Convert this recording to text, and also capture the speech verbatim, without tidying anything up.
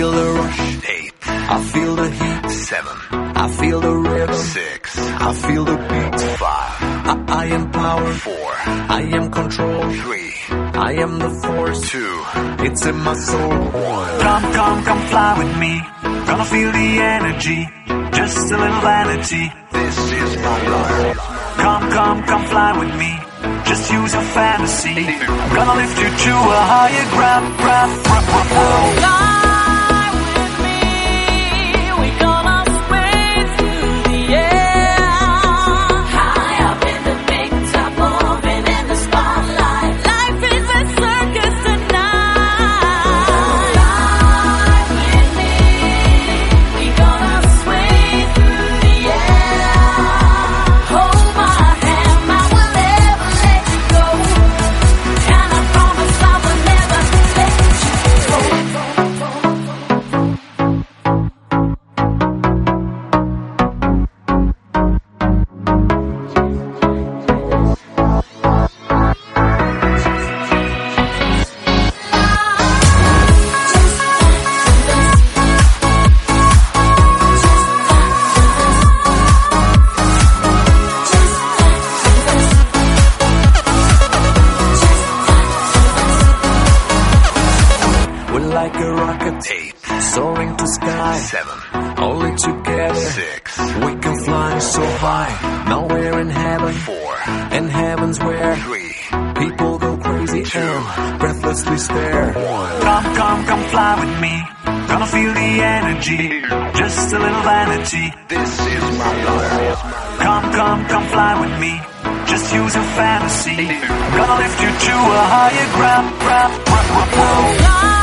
feel the rush. Eight. I feel the heat. Seven. I feel the rhythm. Six. I feel the beat. Five. I, I am power. Four. I am control. Three. I am the force. Two. It's in my soul. One. Come, come, come fly with me. Gonna feel the energy. Just a little vanity. This is my life. Come, come, come fly with me. Just use your fantasy. Gonna lift you to a higher ground, ground, ground, ground, ground. Fly with me. We're gonna sway through the air. High up in the big top, moving in the spotlight. Life is a circus tonight. Fly with me. We're gonna sway through the air. Hold my hand, I will never let you go. And I promise I will never let you go. We're like a rocket. Eight. Soaring to sky. Seven. Only together. Six. We can fly so high. Now we're in heaven. Four. And heaven's where. Three. People go crazy and breathlessly stare. One. Come, come, come fly with me. Gonna feel the energy. Just a little vanity. This is my life. Come, come, come fly with me. Just use your fantasy. Gonna lift you to a higher ground, ground, ground, ground, ground. Fly